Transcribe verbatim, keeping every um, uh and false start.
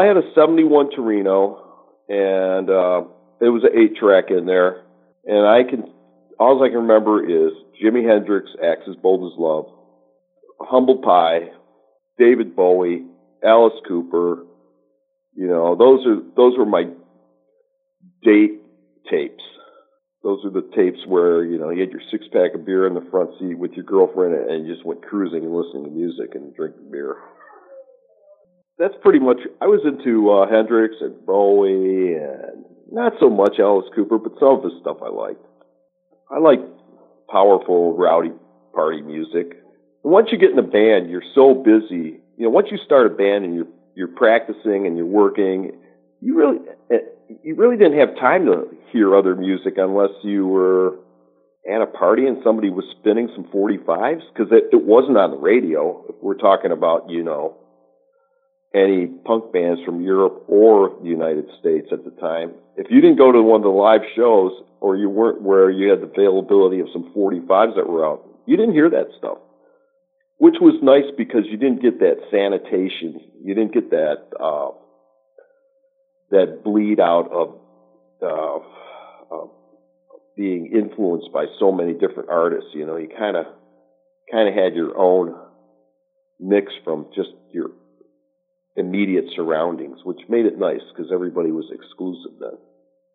I had a seventy-one Torino, and uh, it was an eight-track in there. And I can, all I can remember is Jimi Hendrix, Axis Bold as Love, Humble Pie, David Bowie, Alice Cooper. You know, those are those were my date tapes. Those are the tapes where, you know, you had your six-pack of beer in the front seat with your girlfriend and you just went cruising and listening to music and drinking beer. That's pretty much, I was into uh, Hendrix and Bowie and not so much Alice Cooper, but some of his stuff I liked. I like powerful, rowdy party music. And once you get in a band, you're so busy. You know, once you start a band and you're, you're practicing and you're working, you really... you really didn't have time to hear other music unless you were at a party and somebody was spinning some forty-fives, because it, it wasn't on the radio. If we're talking about, you know, any punk bands from Europe or the United States at the time, if you didn't go to one of the live shows or you weren't where you had the availability of some forty-fives that were out, you didn't hear that stuff, which was nice because you didn't get that sanitation. You didn't get that... Uh, that bleed out of uh, uh, being influenced by so many different artists. You know, you kind of kind of had your own mix from just your immediate surroundings, which made it nice because everybody was exclusive then.